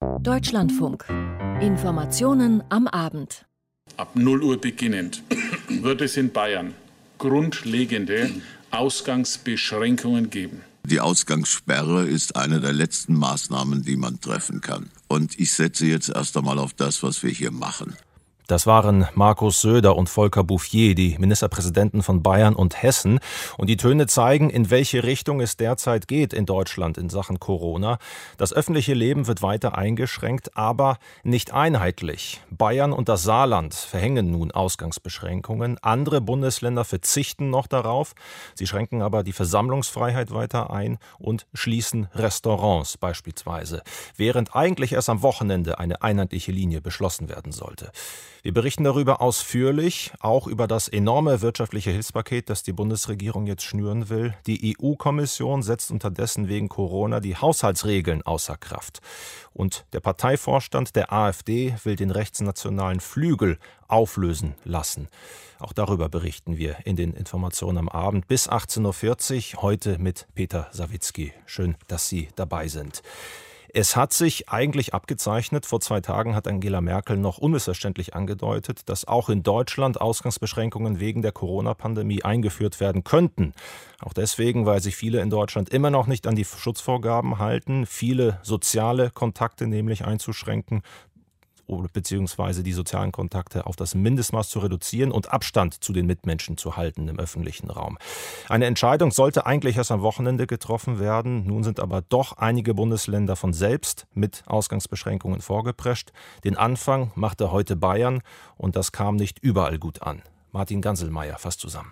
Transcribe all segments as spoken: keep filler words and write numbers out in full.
Deutschlandfunk. Informationen am Abend. Ab null Uhr beginnend wird es in Bayern grundlegende Ausgangsbeschränkungen geben. Die Ausgangssperre ist eine der letzten Maßnahmen, die man treffen kann. Und ich setze jetzt erst einmal auf das, was wir hier machen. Das waren Markus Söder und Volker Bouffier, die Ministerpräsidenten von Bayern und Hessen. Und die Töne zeigen, in welche Richtung es derzeit geht in Deutschland in Sachen Corona. Das öffentliche Leben wird weiter eingeschränkt, aber nicht einheitlich. Bayern und das Saarland verhängen nun Ausgangsbeschränkungen. Andere Bundesländer verzichten noch darauf. Sie schränken aber die Versammlungsfreiheit weiter ein und schließen Restaurants beispielsweise, während eigentlich erst am Wochenende eine einheitliche Linie beschlossen werden sollte. Wir berichten darüber ausführlich, auch über das enorme wirtschaftliche Hilfspaket, das die Bundesregierung jetzt schnüren will. Die E U-Kommission setzt unterdessen wegen Corona die Haushaltsregeln außer Kraft. Und der Parteivorstand der AfD will den rechtsnationalen Flügel auflösen lassen. Auch darüber berichten wir in den Informationen am Abend bis achtzehn Uhr vierzig, heute mit Peter Sawicki. Schön, dass Sie dabei sind. Es hat sich eigentlich abgezeichnet, vor zwei Tagen hat Angela Merkel noch unmissverständlich angedeutet, dass auch in Deutschland Ausgangsbeschränkungen wegen der Corona-Pandemie eingeführt werden könnten. Auch deswegen, weil sich viele in Deutschland immer noch nicht an die Schutzvorgaben halten, viele soziale Kontakte nämlich einzuschränken, beziehungsweise die sozialen Kontakte auf das Mindestmaß zu reduzieren und Abstand zu den Mitmenschen zu halten im öffentlichen Raum. Eine Entscheidung sollte eigentlich erst am Wochenende getroffen werden. Nun sind aber doch einige Bundesländer von selbst mit Ausgangsbeschränkungen vorgeprescht. Den Anfang machte heute Bayern und das kam nicht überall gut an. Martin Ganselmeier fasst zusammen.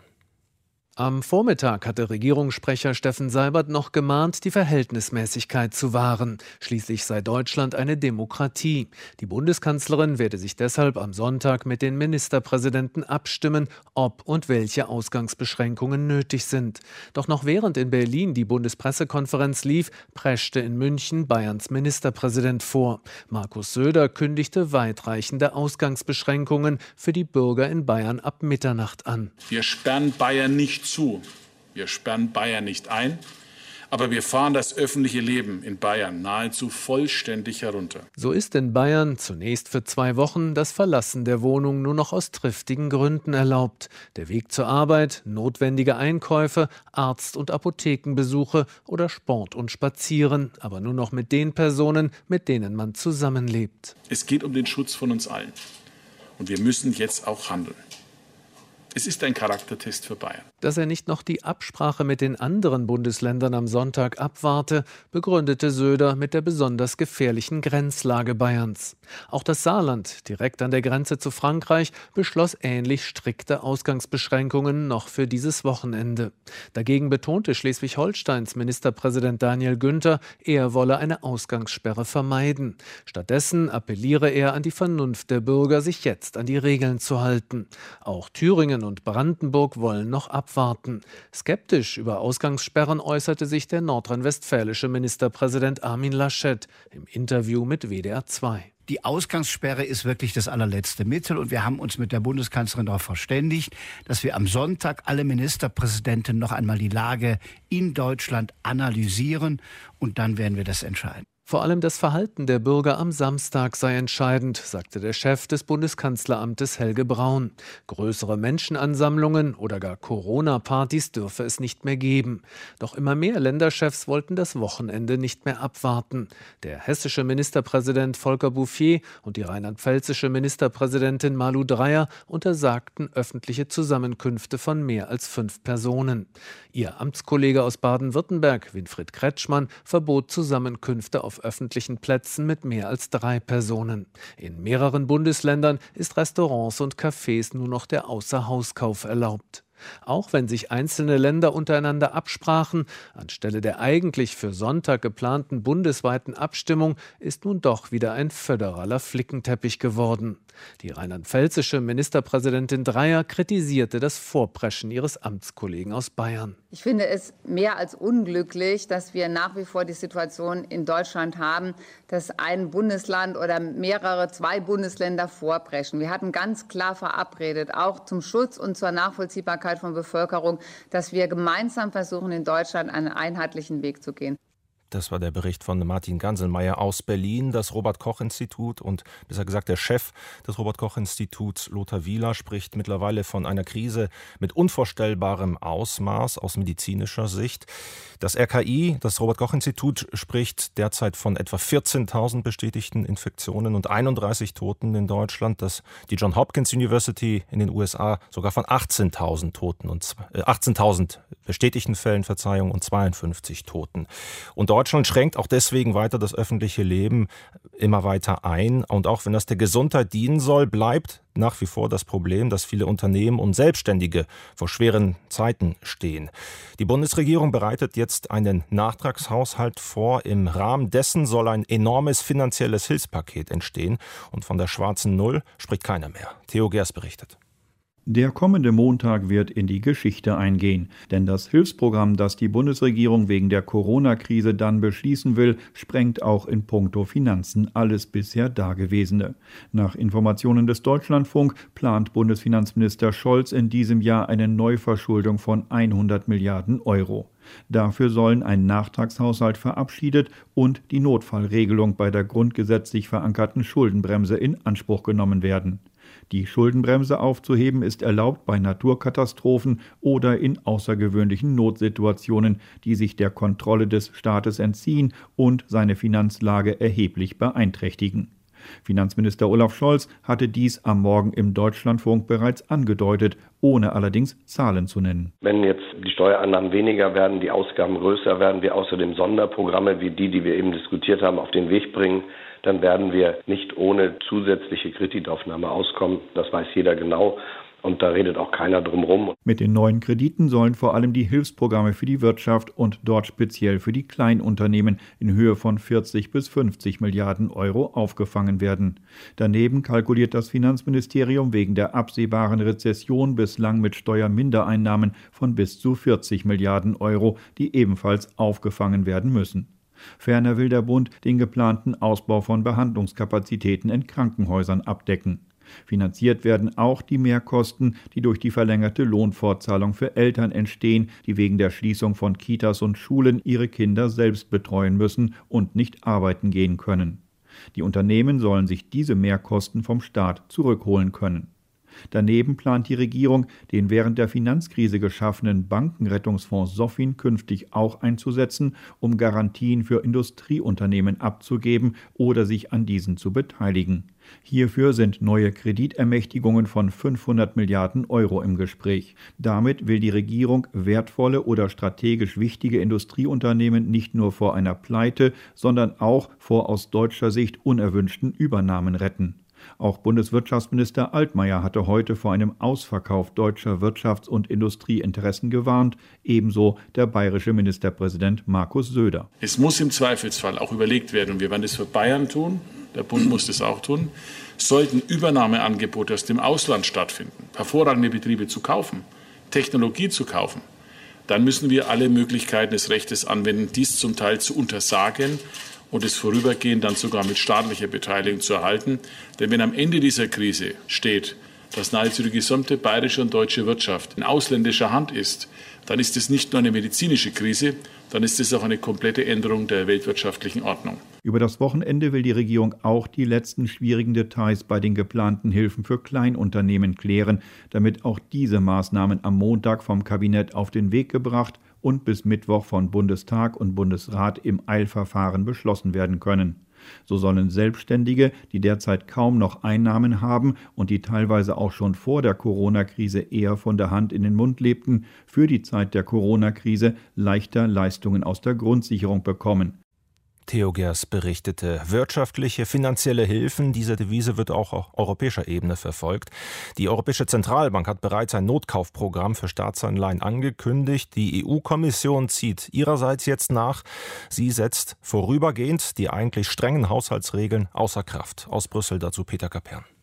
Am Vormittag hatte Regierungssprecher Steffen Seibert noch gemahnt, die Verhältnismäßigkeit zu wahren. Schließlich sei Deutschland eine Demokratie. Die Bundeskanzlerin werde sich deshalb am Sonntag mit den Ministerpräsidenten abstimmen, ob und welche Ausgangsbeschränkungen nötig sind. Doch noch während in Berlin die Bundespressekonferenz lief, preschte in München Bayerns Ministerpräsident vor. Markus Söder kündigte weitreichende Ausgangsbeschränkungen für die Bürger in Bayern ab Mitternacht an. Wir sperren Bayern nicht zu. Wir sperren Bayern nicht ein, aber wir fahren das öffentliche Leben in Bayern nahezu vollständig herunter. So ist in Bayern zunächst für zwei Wochen das Verlassen der Wohnung nur noch aus triftigen Gründen erlaubt. Der Weg zur Arbeit, notwendige Einkäufe, Arzt- und Apothekenbesuche oder Sport und Spazieren, aber nur noch mit den Personen, mit denen man zusammenlebt. Es geht um den Schutz von uns allen. Und wir müssen jetzt auch handeln. Es ist ein Charaktertest für Bayern. Dass er nicht noch die Absprache mit den anderen Bundesländern am Sonntag abwarte, begründete Söder mit der besonders gefährlichen Grenzlage Bayerns. Auch das Saarland, direkt an der Grenze zu Frankreich, beschloss ähnlich strikte Ausgangsbeschränkungen noch für dieses Wochenende. Dagegen betonte Schleswig-Holsteins Ministerpräsident Daniel Günther, er wolle eine Ausgangssperre vermeiden. Stattdessen appelliere er an die Vernunft der Bürger, sich jetzt an die Regeln zu halten. Auch Thüringen und Brandenburg wollen noch abwarten. Skeptisch über Ausgangssperren äußerte sich der nordrhein-westfälische Ministerpräsident Armin Laschet im Interview mit W D R zwei. Die Ausgangssperre ist wirklich das allerletzte Mittel und wir haben uns mit der Bundeskanzlerin darauf verständigt, dass wir am Sonntag alle Ministerpräsidenten noch einmal die Lage in Deutschland analysieren und dann werden wir das entscheiden. Vor allem das Verhalten der Bürger am Samstag sei entscheidend, sagte der Chef des Bundeskanzleramtes Helge Braun. Größere Menschenansammlungen oder gar Corona-Partys dürfe es nicht mehr geben. Doch immer mehr Länderchefs wollten das Wochenende nicht mehr abwarten. Der hessische Ministerpräsident Volker Bouffier und die rheinland-pfälzische Ministerpräsidentin Malu Dreyer untersagten öffentliche Zusammenkünfte von mehr als fünf Personen. Ihr Amtskollege aus Baden-Württemberg, Winfried Kretschmann, verbot Zusammenkünfte auf öffentlichen Plätzen mit mehr als drei Personen. In mehreren Bundesländern ist Restaurants und Cafés nur noch der Außerhauskauf erlaubt. Auch wenn sich einzelne Länder untereinander absprachen, anstelle der eigentlich für Sonntag geplanten bundesweiten Abstimmung ist nun doch wieder ein föderaler Flickenteppich geworden. Die rheinland-pfälzische Ministerpräsidentin Dreyer kritisierte das Vorpreschen ihres Amtskollegen aus Bayern. Ich finde es mehr als unglücklich, dass wir nach wie vor die Situation in Deutschland haben, dass ein Bundesland oder mehrere, zwei Bundesländer vorpreschen. Wir hatten ganz klar verabredet, auch zum Schutz und zur Nachvollziehbarkeit von Bevölkerung, dass wir gemeinsam versuchen, in Deutschland einen einheitlichen Weg zu gehen. Das war der Bericht von Martin Ganselmeier aus Berlin. Das Robert-Koch-Institut und besser gesagt der Chef des Robert-Koch-Instituts, Lothar Wieler, spricht mittlerweile von einer Krise mit unvorstellbarem Ausmaß aus medizinischer Sicht. Das R K I, das Robert-Koch-Institut, spricht derzeit von etwa vierzehntausend bestätigten Infektionen und einunddreißig Toten in Deutschland. Das, die Johns Hopkins University in den U S A sogar von achtzehntausend Toten und äh, achtzehntausend bestätigten Fällen, Verzeihung, und zweiundfünfzig Toten. Und Deutschland schränkt auch deswegen weiter das öffentliche Leben immer weiter ein. Und auch wenn das der Gesundheit dienen soll, bleibt nach wie vor das Problem, dass viele Unternehmen und Selbstständige vor schweren Zeiten stehen. Die Bundesregierung bereitet jetzt einen Nachtragshaushalt vor. Im Rahmen dessen soll ein enormes finanzielles Hilfspaket entstehen. Und von der schwarzen Null spricht keiner mehr. Theo Gers berichtet. Der kommende Montag wird in die Geschichte eingehen, denn das Hilfsprogramm, das die Bundesregierung wegen der Corona-Krise dann beschließen will, sprengt auch in puncto Finanzen alles bisher Dagewesene. Nach Informationen des Deutschlandfunk plant Bundesfinanzminister Scholz in diesem Jahr eine Neuverschuldung von hundert Milliarden Euro. Dafür sollen ein Nachtragshaushalt verabschiedet und die Notfallregelung bei der grundgesetzlich verankerten Schuldenbremse in Anspruch genommen werden. Die Schuldenbremse aufzuheben ist erlaubt bei Naturkatastrophen oder in außergewöhnlichen Notsituationen, die sich der Kontrolle des Staates entziehen und seine Finanzlage erheblich beeinträchtigen. Finanzminister Olaf Scholz hatte dies am Morgen im Deutschlandfunk bereits angedeutet, ohne allerdings Zahlen zu nennen. Wenn jetzt die Steuereinnahmen weniger werden, die Ausgaben größer werden, wir außerdem Sonderprogramme wie die, die wir eben diskutiert haben, auf den Weg bringen, dann werden wir nicht ohne zusätzliche Kreditaufnahme auskommen. Das weiß jeder genau. Und da redet auch keiner drum rum. Mit den neuen Krediten sollen vor allem die Hilfsprogramme für die Wirtschaft und dort speziell für die Kleinunternehmen in Höhe von vierzig bis fünfzig Milliarden Euro aufgefangen werden. Daneben kalkuliert das Finanzministerium wegen der absehbaren Rezession bislang mit Steuermindereinnahmen von bis zu vierzig Milliarden Euro, die ebenfalls aufgefangen werden müssen. Ferner will der Bund den geplanten Ausbau von Behandlungskapazitäten in Krankenhäusern abdecken. Finanziert werden auch die Mehrkosten, die durch die verlängerte Lohnfortzahlung für Eltern entstehen, die wegen der Schließung von Kitas und Schulen ihre Kinder selbst betreuen müssen und nicht arbeiten gehen können. Die Unternehmen sollen sich diese Mehrkosten vom Staat zurückholen können. Daneben plant die Regierung, den während der Finanzkrise geschaffenen Bankenrettungsfonds SOFIN künftig auch einzusetzen, um Garantien für Industrieunternehmen abzugeben oder sich an diesen zu beteiligen. Hierfür sind neue Kreditermächtigungen von fünfhundert Milliarden Euro im Gespräch. Damit will die Regierung wertvolle oder strategisch wichtige Industrieunternehmen nicht nur vor einer Pleite, sondern auch vor aus deutscher Sicht unerwünschten Übernahmen retten. Auch Bundeswirtschaftsminister Altmaier hatte heute vor einem Ausverkauf deutscher Wirtschafts- und Industrieinteressen gewarnt, ebenso der bayerische Ministerpräsident Markus Söder. Es muss im Zweifelsfall auch überlegt werden, und wir werden das für Bayern tun, der Bund muss das auch tun, sollten Übernahmeangebote aus dem Ausland stattfinden, hervorragende Betriebe zu kaufen, Technologie zu kaufen, dann müssen wir alle Möglichkeiten des Rechtes anwenden, dies zum Teil zu untersagen und es vorübergehend dann sogar mit staatlicher Beteiligung zu erhalten. Denn wenn am Ende dieser Krise steht, dass nahezu die gesamte bayerische und deutsche Wirtschaft in ausländischer Hand ist, dann ist es nicht nur eine medizinische Krise, dann ist es auch eine komplette Änderung der weltwirtschaftlichen Ordnung. Über das Wochenende will die Regierung auch die letzten schwierigen Details bei den geplanten Hilfen für Kleinunternehmen klären, damit auch diese Maßnahmen am Montag vom Kabinett auf den Weg gebracht und bis Mittwoch von Bundestag und Bundesrat im Eilverfahren beschlossen werden können. So sollen Selbstständige, die derzeit kaum noch Einnahmen haben und die teilweise auch schon vor der Corona-Krise eher von der Hand in den Mund lebten, für die Zeit der Corona-Krise leichter Leistungen aus der Grundsicherung bekommen. Theo Gers berichtete. Wirtschaftliche, finanzielle Hilfen, diese Devise wird auch auf europäischer Ebene verfolgt. Die Europäische Zentralbank hat bereits ein Notkaufprogramm für Staatsanleihen angekündigt. Die E U-Kommission zieht ihrerseits jetzt nach. Sie setzt vorübergehend die eigentlich strengen Haushaltsregeln außer Kraft. Aus Brüssel dazu Peter Kapern.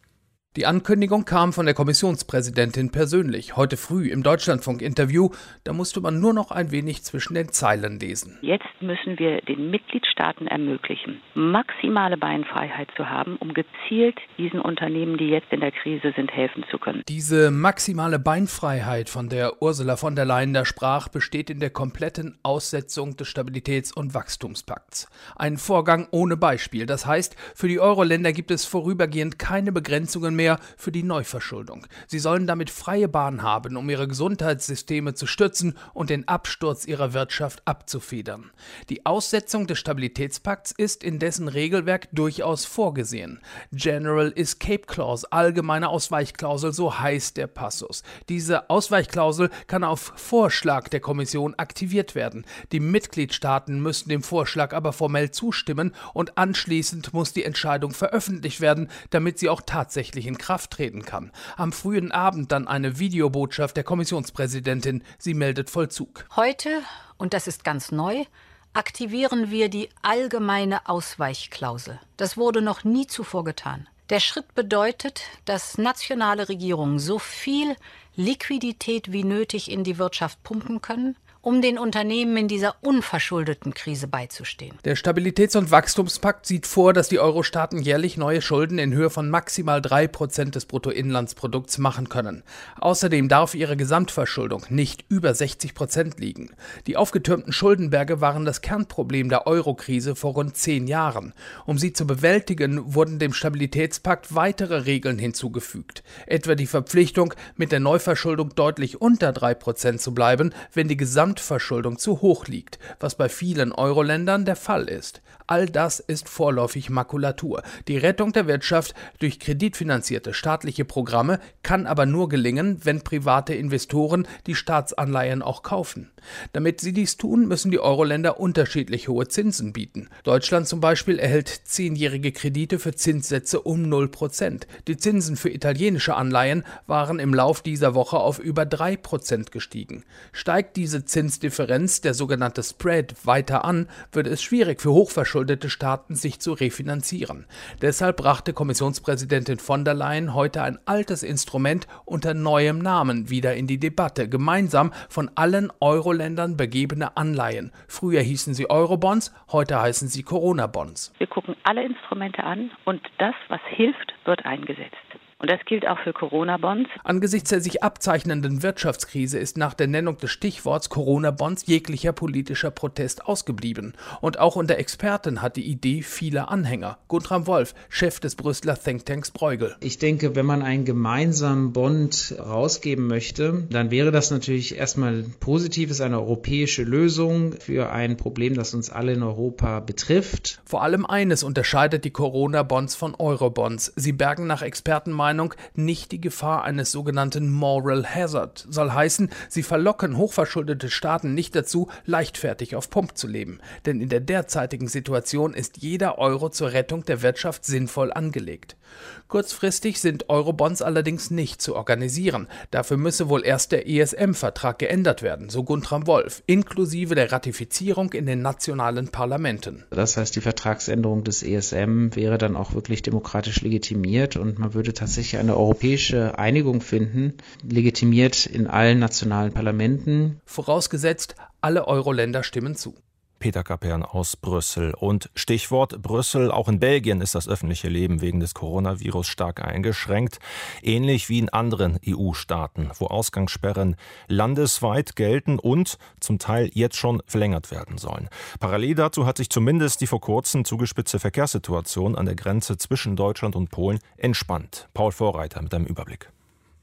Die Ankündigung kam von der Kommissionspräsidentin persönlich, heute früh im Deutschlandfunk-Interview. Da musste man nur noch ein wenig zwischen den Zeilen lesen. Jetzt müssen wir den Mitgliedstaaten ermöglichen, maximale Beinfreiheit zu haben, um gezielt diesen Unternehmen, die jetzt in der Krise sind, helfen zu können. Diese maximale Beinfreiheit, von der Ursula von der Leyen da sprach, besteht in der kompletten Aussetzung des Stabilitäts- und Wachstumspakts. Ein Vorgang ohne Beispiel. Das heißt, für die Euro-Länder gibt es vorübergehend keine Begrenzungen mehr für die Neuverschuldung. Sie sollen damit freie Bahn haben, um ihre Gesundheitssysteme zu stützen und den Absturz ihrer Wirtschaft abzufedern. Die Aussetzung des Stabilitätspakts ist in dessen Regelwerk durchaus vorgesehen. General Escape Clause, allgemeine Ausweichklausel, so heißt der Passus. Diese Ausweichklausel kann auf Vorschlag der Kommission aktiviert werden. Die Mitgliedstaaten müssen dem Vorschlag aber formell zustimmen und anschließend muss die Entscheidung veröffentlicht werden, damit sie auch tatsächlich in Kraft treten kann. Am frühen Abend dann eine Videobotschaft der Kommissionspräsidentin. Sie meldet Vollzug. Heute, und das ist ganz neu, aktivieren wir die allgemeine Ausweichklausel. Das wurde noch nie zuvor getan. Der Schritt bedeutet, dass nationale Regierungen so viel Liquidität wie nötig in die Wirtschaft pumpen können, um den Unternehmen in dieser unverschuldeten Krise beizustehen. Der Stabilitäts- und Wachstumspakt sieht vor, dass die Euro-Staaten jährlich neue Schulden in Höhe von maximal drei Prozent des Bruttoinlandsprodukts machen können. Außerdem darf ihre Gesamtverschuldung nicht über sechzig Prozent liegen. Die aufgetürmten Schuldenberge waren das Kernproblem der Euro-Krise vor rund zehn Jahren. Um sie zu bewältigen, wurden dem Stabilitätspakt weitere Regeln hinzugefügt. Etwa die Verpflichtung, mit der Neuverschuldung deutlich unter drei Prozent zu bleiben, wenn die Gesamt Verschuldung zu hoch liegt, was bei vielen Euro-Ländern der Fall ist. All das ist vorläufig Makulatur. Die Rettung der Wirtschaft durch kreditfinanzierte staatliche Programme kann aber nur gelingen, wenn private Investoren die Staatsanleihen auch kaufen. Damit sie dies tun, müssen die Euro-Länder unterschiedlich hohe Zinsen bieten. Deutschland zum Beispiel erhält zehnjährige Kredite für Zinssätze um null Prozent. Die Zinsen für italienische Anleihen waren im Lauf dieser Woche auf über drei Prozent gestiegen. Steigt diese Zinsdifferenz, der sogenannte Spread, weiter an, wird es schwierig für hochverschuldete Staaten, sich zu refinanzieren. Deshalb brachte Kommissionspräsidentin von der Leyen heute ein altes Instrument unter neuem Namen wieder in die Debatte. Gemeinsam von allen Euro-Ländern begebene Anleihen. Früher hießen sie Eurobonds, heute heißen sie Corona-Bonds. Wir gucken alle Instrumente an und das, was hilft, wird eingesetzt. Und das gilt auch für Corona-Bonds. Angesichts der sich abzeichnenden Wirtschaftskrise ist nach der Nennung des Stichworts Corona-Bonds jeglicher politischer Protest ausgeblieben. Und auch unter Experten hat die Idee viele Anhänger. Guntram Wolf, Chef des Brüsseler Thinktanks Bruegel. Ich denke, wenn man einen gemeinsamen Bond rausgeben möchte, dann wäre das natürlich erstmal Positives, eine europäische Lösung für ein Problem, das uns alle in Europa betrifft. Vor allem eines unterscheidet die Corona-Bonds von Euro-Bonds. Sie bergen nach Expertenmeinung nicht die Gefahr eines sogenannten Moral Hazard. Soll heißen, sie verlocken hochverschuldete Staaten nicht dazu, leichtfertig auf Pump zu leben. Denn in der derzeitigen Situation ist jeder Euro zur Rettung der Wirtschaft sinnvoll angelegt. Kurzfristig sind Eurobonds allerdings nicht zu organisieren. Dafür müsse wohl erst der E S M-Vertrag geändert werden, so Guntram Wolf, inklusive der Ratifizierung in den nationalen Parlamenten. Das heißt, die Vertragsänderung des E S M wäre dann auch wirklich demokratisch legitimiert und man würde tatsächlich eine europäische Einigung finden, legitimiert in allen nationalen Parlamenten. Vorausgesetzt, alle Euro-Länder stimmen zu. Peter Kapern aus Brüssel. Und Stichwort Brüssel, auch in Belgien ist das öffentliche Leben wegen des Coronavirus stark eingeschränkt. Ähnlich wie in anderen E U-Staaten, wo Ausgangssperren landesweit gelten und zum Teil jetzt schon verlängert werden sollen. Parallel dazu hat sich zumindest die vor kurzem zugespitzte Verkehrssituation an der Grenze zwischen Deutschland und Polen entspannt. Paul Vorreiter mit einem Überblick.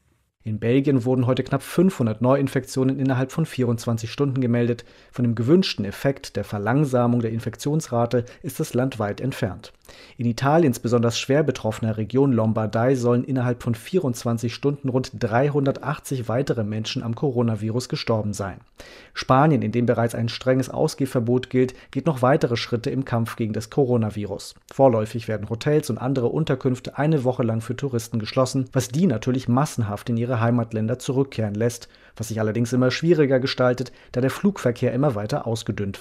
In Belgien wurden heute knapp fünfhundert Neuinfektionen innerhalb von vierundzwanzig Stunden gemeldet. Von dem gewünschten Effekt der Verlangsamung der Infektionsrate ist das Land weit entfernt. In Italiens besonders schwer betroffener Region Lombardei sollen innerhalb von vierundzwanzig Stunden rund dreihundertachtzig weitere Menschen am Coronavirus gestorben sein. Spanien, in dem bereits ein strenges Ausgehverbot gilt, geht noch weitere Schritte im Kampf gegen das Coronavirus. Vorläufig werden Hotels und andere Unterkünfte eine Woche lang für Touristen geschlossen, was die natürlich massenhaft in ihre Heimatländer zurückkehren lässt, was sich allerdings immer schwieriger gestaltet, da der Flugverkehr immer weiter ausgedünnt wird.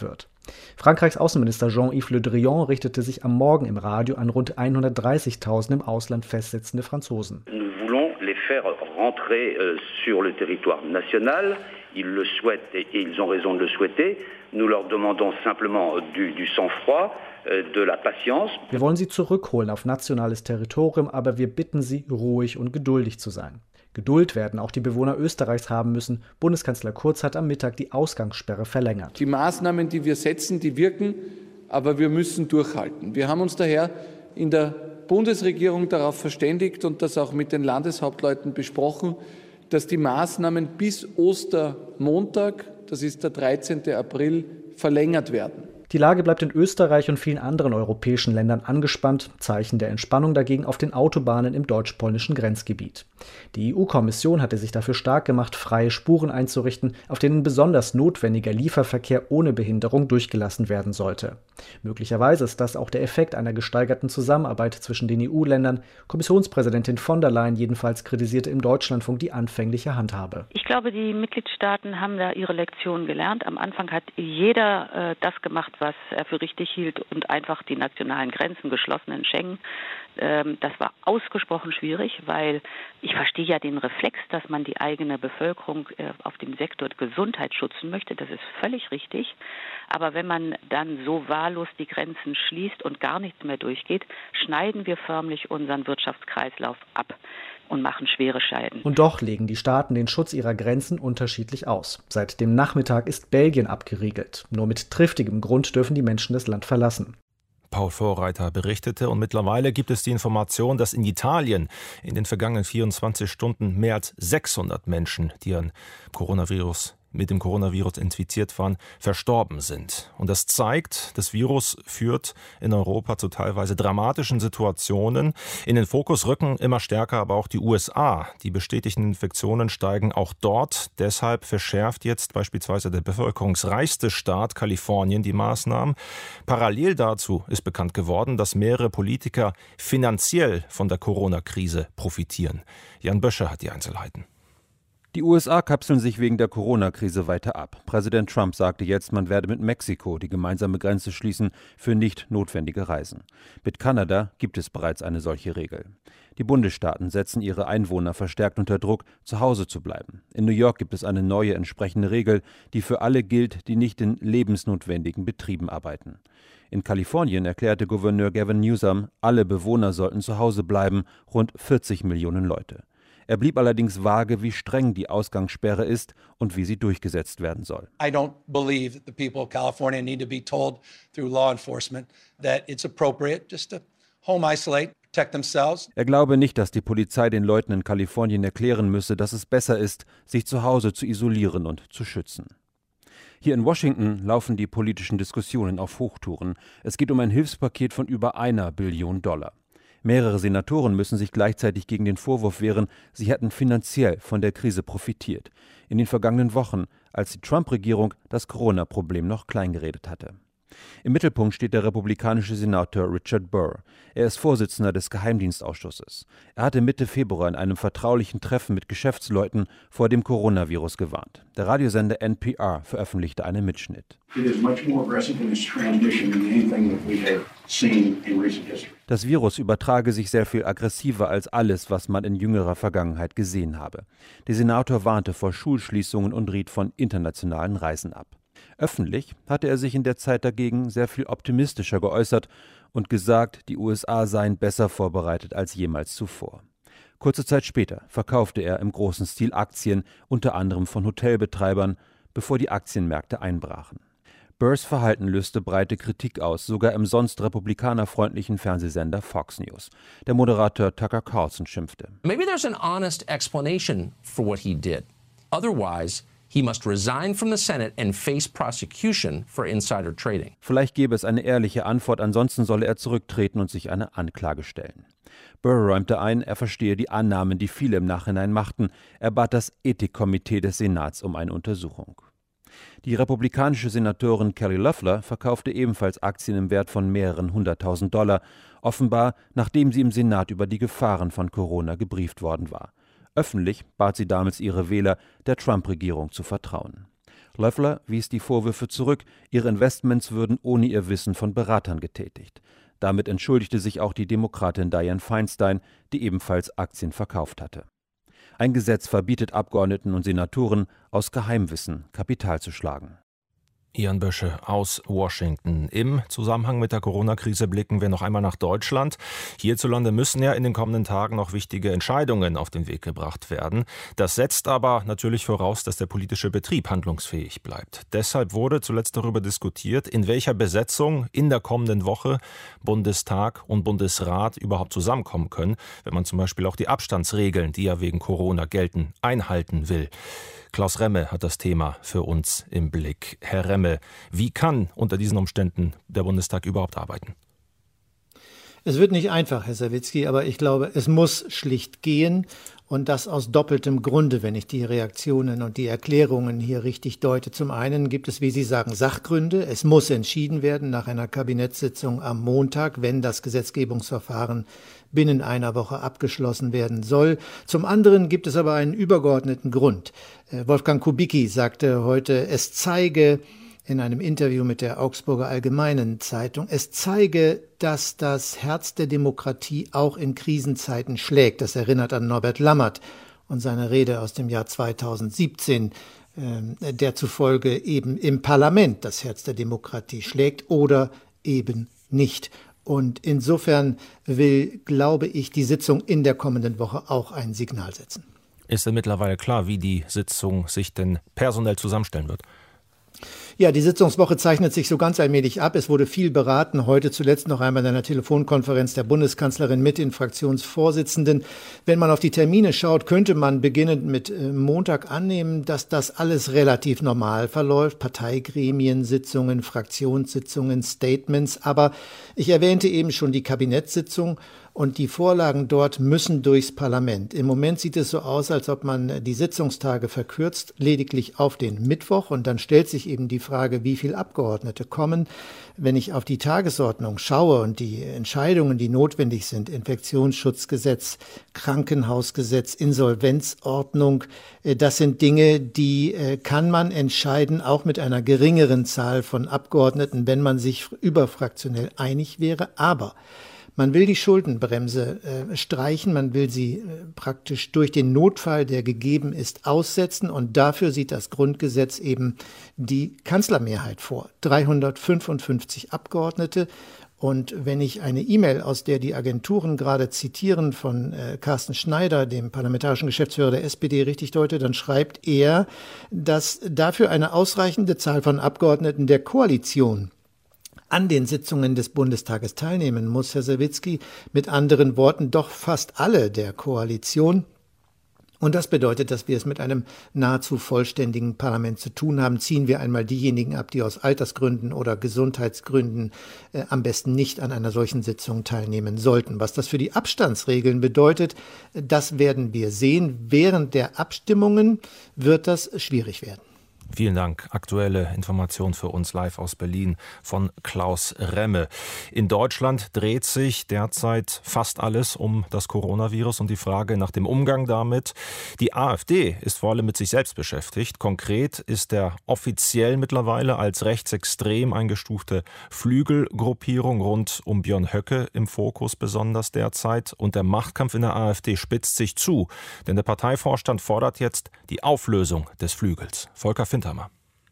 Frankreichs Außenminister Jean-Yves Le Drian richtete sich am Morgen im Radio an rund hundertdreißigtausend im Ausland festsitzende Franzosen. Nous voulons les faire rentrer euh, sur le territoire national. Ils le souhaitent et ils ont raison de le souhaiter. Nous leur demandons simplement du, du sang-froid, euh, de la patience. Wir wollen sie zurückholen auf nationales Territorium, aber wir bitten sie, ruhig und geduldig zu sein. Geduld werden auch die Bewohner Österreichs haben müssen. Bundeskanzler Kurz hat am Mittag die Ausgangssperre verlängert. Die Maßnahmen, die wir setzen, die wirken, aber wir müssen durchhalten. Wir haben uns daher in der Bundesregierung darauf verständigt und das auch mit den Landeshauptleuten besprochen, dass die Maßnahmen bis Ostermontag, das ist der dreizehnten April, verlängert werden. Die Lage bleibt in Österreich und vielen anderen europäischen Ländern angespannt. Zeichen der Entspannung dagegen auf den Autobahnen im deutsch-polnischen Grenzgebiet. Die E U-Kommission hatte sich dafür stark gemacht, freie Spuren einzurichten, auf denen besonders notwendiger Lieferverkehr ohne Behinderung durchgelassen werden sollte. Möglicherweise ist das auch der Effekt einer gesteigerten Zusammenarbeit zwischen den E U-Ländern. Kommissionspräsidentin von der Leyen jedenfalls kritisierte im Deutschlandfunk die anfängliche Handhabe. Ich glaube, die Mitgliedstaaten haben da ihre Lektion gelernt. Am Anfang hat jeder äh, das gemacht, was er für richtig hielt und einfach die nationalen Grenzen geschlossen in Schengen. Ähm, das war ausgesprochen schwierig, weil ich verstehe ja den Reflex, dass man die eigene Bevölkerung äh, auf dem Sektor Gesundheit schützen möchte. Das ist völlig richtig. Aber wenn man dann so wahllos die Grenzen schließt und gar nichts mehr durchgeht, schneiden wir förmlich unseren Wirtschaftskreislauf ab und machen schwere Schäden. Und doch legen die Staaten den Schutz ihrer Grenzen unterschiedlich aus. Seit dem Nachmittag ist Belgien abgeriegelt. Nur mit triftigem Grund dürfen die Menschen das Land verlassen. Paul Vorreiter berichtete und mittlerweile gibt es die Information, dass in Italien in den vergangenen vierundzwanzig Stunden mehr als sechshundert Menschen, die an Coronavirus mit dem Coronavirus infiziert waren, verstorben sind. Und das zeigt, das Virus führt in Europa zu teilweise dramatischen Situationen. In den Fokus rücken immer stärker aber auch die U S A. Die bestätigten Infektionen steigen auch dort. Deshalb verschärft jetzt beispielsweise der bevölkerungsreichste Staat Kalifornien die Maßnahmen. Parallel dazu ist bekannt geworden, dass mehrere Politiker finanziell von der Corona-Krise profitieren. Jan Böscher hat die Einzelheiten. Die U S A kapseln sich wegen der Corona-Krise weiter ab. Präsident Trump sagte jetzt, man werde mit Mexiko die gemeinsame Grenze schließen für nicht notwendige Reisen. Mit Kanada gibt es bereits eine solche Regel. Die Bundesstaaten setzen ihre Einwohner verstärkt unter Druck, zu Hause zu bleiben. In New York gibt es eine neue entsprechende Regel, die für alle gilt, die nicht in lebensnotwendigen Betrieben arbeiten. In Kalifornien erklärte Gouverneur Gavin Newsom, alle Bewohner sollten zu Hause bleiben, rund vierzig Millionen Leute. Er blieb allerdings vage, wie streng die Ausgangssperre ist und wie sie durchgesetzt werden soll. I don't believe that the people of California need to be told through law enforcement that it's appropriate just to home isolate, protect themselves. Er glaube nicht, dass die Polizei den Leuten in Kalifornien erklären müsse, dass es besser ist, sich zu Hause zu isolieren und zu schützen. Hier in Washington laufen die politischen Diskussionen auf Hochtouren. Es geht um ein Hilfspaket von über einer Billion Dollar. Mehrere Senatoren müssen sich gleichzeitig gegen den Vorwurf wehren, sie hätten finanziell von der Krise profitiert. In den vergangenen Wochen, als die Trump-Regierung das Corona-Problem noch kleingeredet hatte. Im Mittelpunkt steht der republikanische Senator Richard Burr. Er ist Vorsitzender des Geheimdienstausschusses. Er hatte Mitte Februar in einem vertraulichen Treffen mit Geschäftsleuten vor dem Coronavirus gewarnt. Der Radiosender N P R veröffentlichte einen Mitschnitt. Das Virus übertrage sich sehr viel aggressiver als alles, was man in jüngerer Vergangenheit gesehen habe. Der Senator warnte vor Schulschließungen und riet von internationalen Reisen ab. Öffentlich hatte er sich in der Zeit dagegen sehr viel optimistischer geäußert und gesagt, die U S A seien besser vorbereitet als jemals zuvor. Kurze Zeit später verkaufte er im großen Stil Aktien, unter anderem von Hotelbetreibern, bevor die Aktienmärkte einbrachen. Burrs Verhalten löste breite Kritik aus, sogar im sonst republikanerfreundlichen Fernsehsender Fox News. Der Moderator Tucker Carlson schimpfte. Maybe there's an honest explanation for what he did. Otherwise, he must resign from the Senate and face prosecution for insider trading. Vielleicht gäbe es eine ehrliche Antwort, ansonsten solle er zurücktreten und sich eine Anklage stellen. Burr räumte ein, er verstehe die Annahmen, die viele im Nachhinein machten. Er bat das Ethikkomitee des Senats um eine Untersuchung. Die republikanische Senatorin Kelly Loeffler verkaufte ebenfalls Aktien im Wert von mehreren hunderttausend Dollar, offenbar nachdem sie im Senat über die Gefahren von Corona gebrieft worden war. Öffentlich bat sie damals ihre Wähler, der Trump-Regierung zu vertrauen. Loeffler wies die Vorwürfe zurück, ihre Investments würden ohne ihr Wissen von Beratern getätigt. Damit entschuldigte sich auch die Demokratin Dianne Feinstein, die ebenfalls Aktien verkauft hatte. Ein Gesetz verbietet Abgeordneten und Senatoren, aus Geheimwissen Kapital zu schlagen. Ian Bösche aus Washington. Im Zusammenhang mit der Corona-Krise blicken wir noch einmal nach Deutschland. Hierzulande müssen ja in den kommenden Tagen noch wichtige Entscheidungen auf den Weg gebracht werden. Das setzt aber natürlich voraus, dass der politische Betrieb handlungsfähig bleibt. Deshalb wurde zuletzt darüber diskutiert, in welcher Besetzung in der kommenden Woche Bundestag und Bundesrat überhaupt zusammenkommen können, wenn man zum Beispiel auch die Abstandsregeln, die ja wegen Corona gelten, einhalten will. Klaus Remme hat das Thema für uns im Blick. Herr Remme, wie kann unter diesen Umständen der Bundestag überhaupt arbeiten? Es wird nicht einfach, Herr Sawicki, aber ich glaube, es muss schlicht gehen. Und das aus doppeltem Grunde, wenn ich die Reaktionen und die Erklärungen hier richtig deute. Zum einen gibt es, wie Sie sagen, Sachgründe. Es muss entschieden werden nach einer Kabinettssitzung am Montag, wenn das Gesetzgebungsverfahren binnen einer Woche abgeschlossen werden soll. Zum anderen gibt es aber einen übergeordneten Grund. Wolfgang Kubicki sagte heute, es zeige in einem Interview mit der Augsburger Allgemeinen Zeitung, es zeige, dass das Herz der Demokratie auch in Krisenzeiten schlägt. Das erinnert an Norbert Lammert und seine Rede aus dem Jahr zweitausendsiebzehn, äh, der zufolge eben im Parlament das Herz der Demokratie schlägt oder eben nicht. Und insofern will, glaube ich, die Sitzung in der kommenden Woche auch ein Signal setzen. Ist denn mittlerweile klar, wie die Sitzung sich denn personell zusammenstellen wird? Ja, die Sitzungswoche zeichnet sich so ganz allmählich ab. Es wurde viel beraten. Heute zuletzt noch einmal in einer Telefonkonferenz der Bundeskanzlerin mit den Fraktionsvorsitzenden. Wenn man auf die Termine schaut, könnte man beginnend mit Montag annehmen, dass das alles relativ normal verläuft. Parteigremien, Sitzungen, Fraktionssitzungen, Statements. Aber ich erwähnte eben schon die Kabinettssitzung. Und die Vorlagen dort müssen durchs Parlament. Im Moment sieht es so aus, als ob man die Sitzungstage verkürzt, lediglich auf den Mittwoch. Und dann stellt sich eben die Frage, wie viele Abgeordnete kommen. Wenn ich auf die Tagesordnung schaue und die Entscheidungen, die notwendig sind, Infektionsschutzgesetz, Krankenhausgesetz, Insolvenzordnung, das sind Dinge, die kann man entscheiden, auch mit einer geringeren Zahl von Abgeordneten, wenn man sich überfraktionell einig wäre. Aber man will die Schuldenbremse äh, streichen, man will sie äh, praktisch durch den Notfall, der gegeben ist, aussetzen. Und dafür sieht das Grundgesetz eben die Kanzlermehrheit vor. dreihundertfünfundfünfzig Abgeordnete. Und wenn ich eine E-Mail, aus der die Agenturen gerade zitieren, von äh, Carsten Schneider, dem parlamentarischen Geschäftsführer der S P D, richtig deute, dann schreibt er, dass dafür eine ausreichende Zahl von Abgeordneten der Koalition an den Sitzungen des Bundestages teilnehmen muss, Herr Sawicki, mit anderen Worten doch fast alle der Koalition. Und das bedeutet, dass wir es mit einem nahezu vollständigen Parlament zu tun haben. Ziehen wir einmal diejenigen ab, die aus Altersgründen oder Gesundheitsgründen äh, am besten nicht an einer solchen Sitzung teilnehmen sollten. Was das für die Abstandsregeln bedeutet, das werden wir sehen. Während der Abstimmungen wird das schwierig werden. Vielen Dank. Aktuelle Information für uns live aus Berlin von Klaus Remme. In Deutschland dreht sich derzeit fast alles um das Coronavirus und die Frage nach dem Umgang damit. Die AfD ist vor allem mit sich selbst beschäftigt. Konkret ist der offiziell mittlerweile als rechtsextrem eingestufte Flügelgruppierung rund um Björn Höcke im Fokus besonders derzeit. Und der Machtkampf in der AfD spitzt sich zu. Denn der Parteivorstand fordert jetzt die Auflösung des Flügels. Volker Fintermer.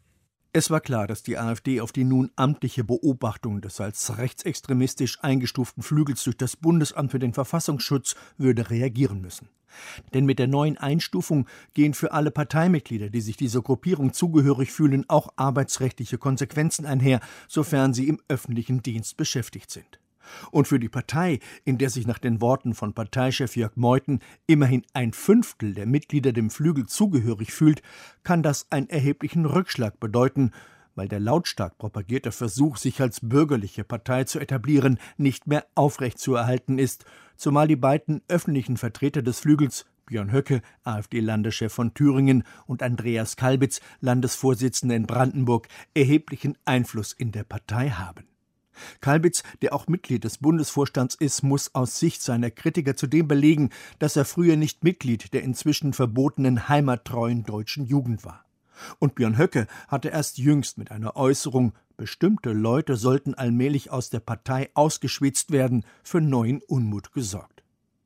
Es war klar, dass die AfD auf die nun amtliche Beobachtung des als rechtsextremistisch eingestuften Flügels durch das Bundesamt für den Verfassungsschutz würde reagieren müssen. Denn mit der neuen Einstufung gehen für alle Parteimitglieder, die sich dieser Gruppierung zugehörig fühlen, auch arbeitsrechtliche Konsequenzen einher, sofern sie im öffentlichen Dienst beschäftigt sind. Und für die Partei, in der sich nach den Worten von Parteichef Jörg Meuthen immerhin ein Fünftel der Mitglieder dem Flügel zugehörig fühlt, kann das einen erheblichen Rückschlag bedeuten, weil der lautstark propagierte Versuch, sich als bürgerliche Partei zu etablieren, nicht mehr aufrechtzuerhalten ist, zumal die beiden öffentlichen Vertreter des Flügels, Björn Höcke, AfD-Landeschef von Thüringen, und Andreas Kalbitz, Landesvorsitzender in Brandenburg, erheblichen Einfluss in der Partei haben. Kalbitz, der auch Mitglied des Bundesvorstands ist, muss aus Sicht seiner Kritiker zudem belegen, dass er früher nicht Mitglied der inzwischen verbotenen heimattreuen deutschen Jugend war. Und Björn Höcke hatte erst jüngst mit einer Äußerung, bestimmte Leute sollten allmählich aus der Partei ausgeschwitzt werden, für neuen Unmut gesorgt.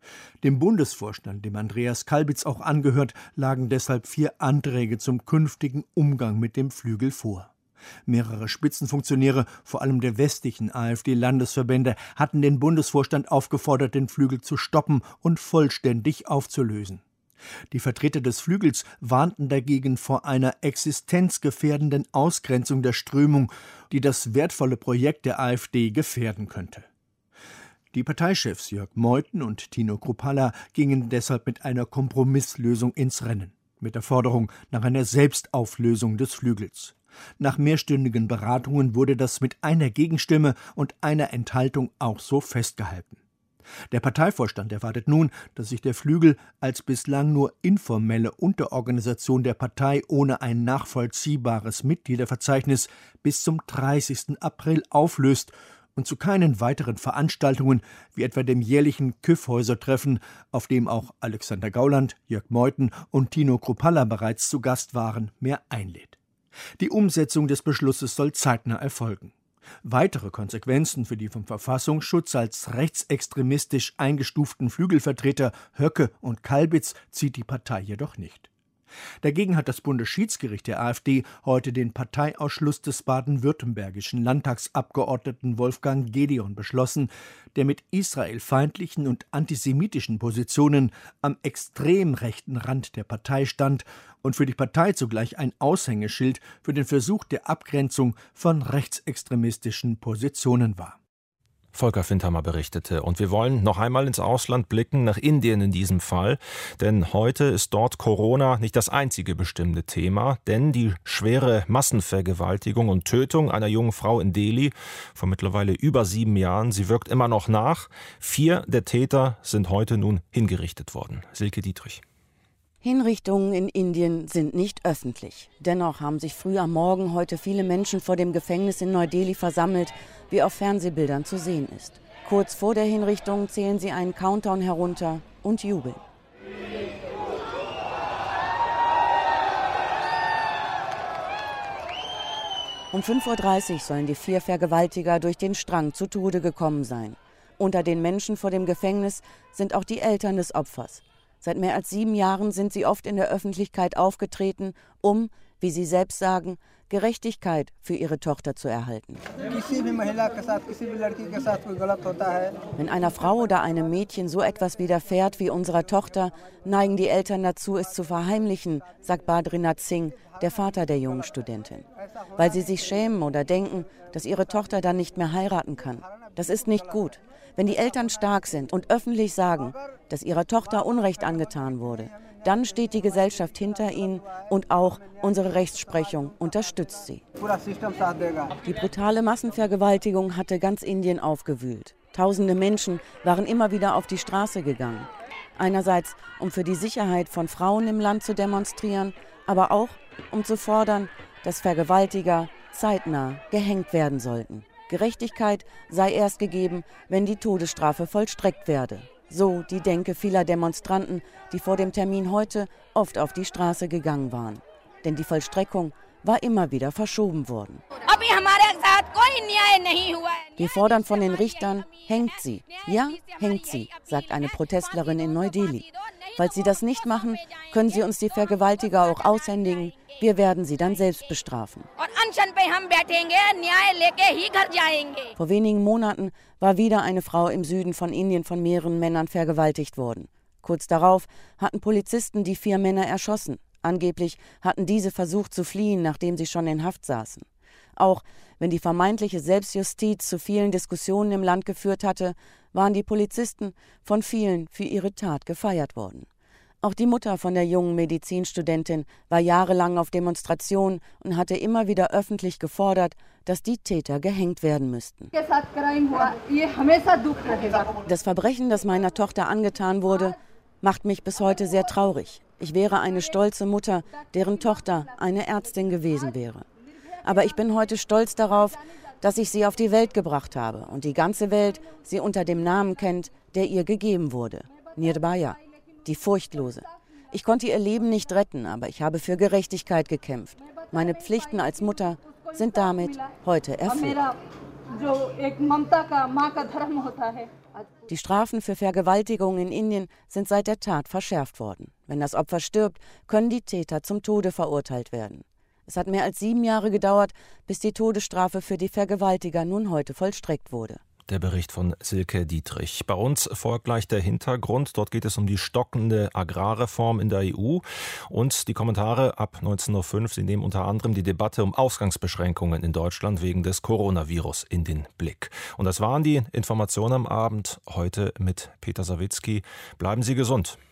Dem Bundesvorstand, dem Andreas Kalbitz auch angehört, lagen deshalb vier Anträge zum künftigen Umgang mit dem Flügel vor. Mehrere Spitzenfunktionäre, vor allem der westlichen AfD-Landesverbände, hatten den Bundesvorstand aufgefordert, den Flügel zu stoppen und vollständig aufzulösen. Die Vertreter des Flügels warnten dagegen vor einer existenzgefährdenden Ausgrenzung der Strömung, die das wertvolle Projekt der AfD gefährden könnte. Die Parteichefs Jörg Meuthen und Tino Kruppalla gingen deshalb mit einer Kompromisslösung ins Rennen, mit der Forderung nach einer Selbstauflösung des Flügels. Nach mehrstündigen Beratungen wurde das mit einer Gegenstimme und einer Enthaltung auch so festgehalten. Der Parteivorstand erwartet nun, dass sich der Flügel als bislang nur informelle Unterorganisation der Partei ohne ein nachvollziehbares Mitgliederverzeichnis bis zum dreißigsten April auflöst und zu keinen weiteren Veranstaltungen, wie etwa dem jährlichen Kyffhäuser-Treffen, auf dem auch Alexander Gauland, Jörg Meuthen und Tino Kruppalla bereits zu Gast waren, mehr einlädt. Die Umsetzung des Beschlusses soll zeitnah erfolgen. Weitere Konsequenzen für die vom Verfassungsschutz als rechtsextremistisch eingestuften Flügelvertreter Höcke und Kalbitz zieht die Partei jedoch nicht. Dagegen hat das Bundesschiedsgericht der AfD heute den Parteiausschluss des baden-württembergischen Landtagsabgeordneten Wolfgang Gedeon beschlossen, der mit israelfeindlichen und antisemitischen Positionen am extrem rechten Rand der Partei stand und für die Partei zugleich ein Aushängeschild für den Versuch der Abgrenzung von rechtsextremistischen Positionen war. Volker Findhammer berichtete. Und wir wollen noch einmal ins Ausland blicken, nach Indien in diesem Fall. Denn heute ist dort Corona nicht das einzige bestimmte Thema. Denn die schwere Massenvergewaltigung und Tötung einer jungen Frau in Delhi vor mittlerweile über sieben Jahren, sie wirkt immer noch nach. Vier der Täter sind heute nun hingerichtet worden. Silke Dietrich. Hinrichtungen in Indien sind nicht öffentlich. Dennoch haben sich früh am Morgen heute viele Menschen vor dem Gefängnis in Neu-Delhi versammelt, wie auf Fernsehbildern zu sehen ist. Kurz vor der Hinrichtung zählen sie einen Countdown herunter und jubeln. Um fünf Uhr dreißig sollen die vier Vergewaltiger durch den Strang zu Tode gekommen sein. Unter den Menschen vor dem Gefängnis sind auch die Eltern des Opfers. Seit mehr als sieben Jahren sind sie oft in der Öffentlichkeit aufgetreten, um, wie sie selbst sagen, Gerechtigkeit für ihre Tochter zu erhalten. Wenn einer Frau oder einem Mädchen so etwas widerfährt wie unserer Tochter, neigen die Eltern dazu, es zu verheimlichen, sagt Badrinath Singh, der Vater der jungen Studentin. Weil sie sich schämen oder denken, dass ihre Tochter dann nicht mehr heiraten kann. Das ist nicht gut. Wenn die Eltern stark sind und öffentlich sagen, dass ihrer Tochter Unrecht angetan wurde, dann steht die Gesellschaft hinter ihnen und auch unsere Rechtsprechung unterstützt sie. Die brutale Massenvergewaltigung hatte ganz Indien aufgewühlt. Tausende Menschen waren immer wieder auf die Straße gegangen. Einerseits, um für die Sicherheit von Frauen im Land zu demonstrieren, aber auch, um zu fordern, dass Vergewaltiger zeitnah gehängt werden sollten. Gerechtigkeit sei erst gegeben, wenn die Todesstrafe vollstreckt werde. So die Denke vieler Demonstranten, die vor dem Termin heute oft auf die Straße gegangen waren. Denn die Vollstreckung war immer wieder verschoben worden. Wir fordern von den Richtern, hängt sie. Ja, hängt sie, sagt eine Protestlerin in Neu-Delhi. Falls sie das nicht machen, können sie uns die Vergewaltiger auch aushändigen. Wir werden sie dann selbst bestrafen. Vor wenigen Monaten war wieder eine Frau im Süden von Indien von mehreren Männern vergewaltigt worden. Kurz darauf hatten Polizisten die vier Männer erschossen. Angeblich hatten diese versucht zu fliehen, nachdem sie schon in Haft saßen. Auch wenn die vermeintliche Selbstjustiz zu vielen Diskussionen im Land geführt hatte, waren die Polizisten von vielen für ihre Tat gefeiert worden. Auch die Mutter von der jungen Medizinstudentin war jahrelang auf Demonstrationen und hatte immer wieder öffentlich gefordert, dass die Täter gehängt werden müssten. Das Verbrechen, das meiner Tochter angetan wurde, macht mich bis heute sehr traurig. Ich wäre eine stolze Mutter, deren Tochter eine Ärztin gewesen wäre. Aber ich bin heute stolz darauf, dass ich sie auf die Welt gebracht habe und die ganze Welt sie unter dem Namen kennt, der ihr gegeben wurde. Nirbhaya, die Furchtlose. Ich konnte ihr Leben nicht retten, aber ich habe für Gerechtigkeit gekämpft. Meine Pflichten als Mutter sind damit heute erfüllt. Die Strafen für Vergewaltigungen in Indien sind seit der Tat verschärft worden. Wenn das Opfer stirbt, können die Täter zum Tode verurteilt werden. Es hat mehr als sieben Jahre gedauert, bis die Todesstrafe für die Vergewaltiger nun heute vollstreckt wurde. Der Bericht von Silke Dietrich. Bei uns folgt gleich der Hintergrund. Dort geht es um die stockende Agrarreform in der E U. Und die Kommentare ab neunzehn Uhr fünf. Sie nehmen unter anderem die Debatte um Ausgangsbeschränkungen in Deutschland wegen des Coronavirus in den Blick. Und das waren die Informationen am Abend heute mit Peter Sawicki. Bleiben Sie gesund.